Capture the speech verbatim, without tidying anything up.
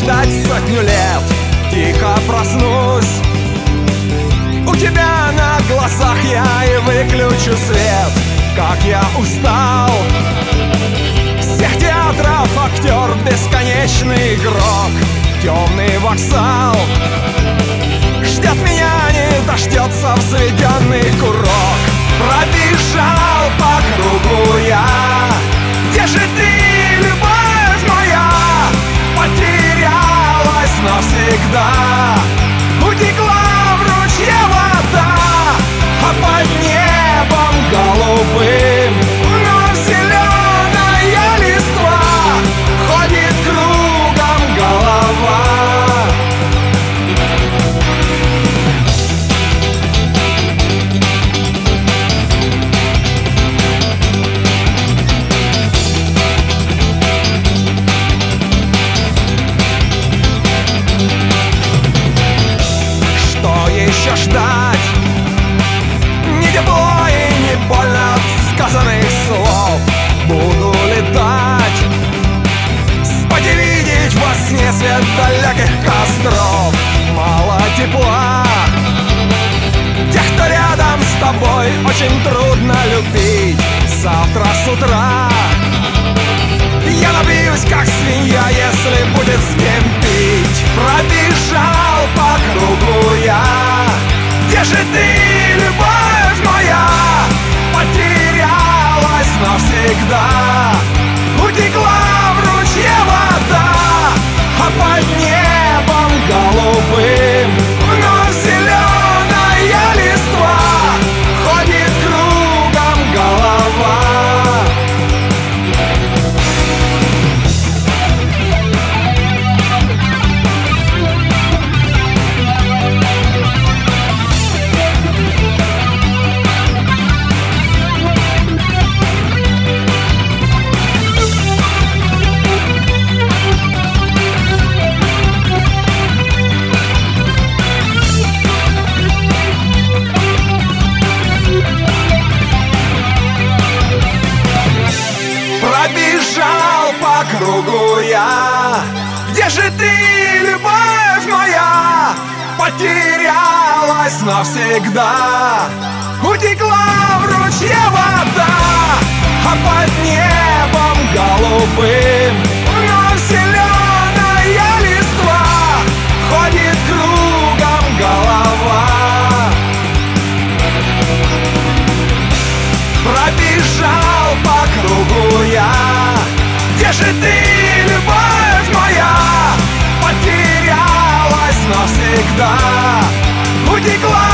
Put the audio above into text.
ждать сотню лет, тихо проснусь. У тебя на глазах я и выключу свет. Как я устал всех театров, актер, бесконечный игрок, темный вокзал. Ждет меня, не дождется взведенный курок. Пробежал по кругу я. Где же ты, любовь моя? Потерялась навсегда. Утекла в ручье вода, а под небом голубым вновь зеленая листва. Ходит кругом голова. Еще ждать? Не тепло и не больно от сказанных слов. Буду летать, спать и видеть во сне свет далеких костров. Мало тепла, тех, кто рядом с тобой, очень трудно любить. Завтра с утра я напьюсь, как свинья, если будет с кем пить. Пробежал по кругу я. Где же ты, любовь моя? Потерялась навсегда. Утекла в ручье вода, а под небом голубым вновь зеленая листва. Ходит кругом голова. Пробежал по кругу я. Где же ты, любовь моя? Потерялась навсегда. Утекла в ручье вода, а под небом голубым вновь зеленая листва. Ходит кругом голова. Пробежал по кругу я. Где же ты, любовь моя? Потерялась навсегда. Утекла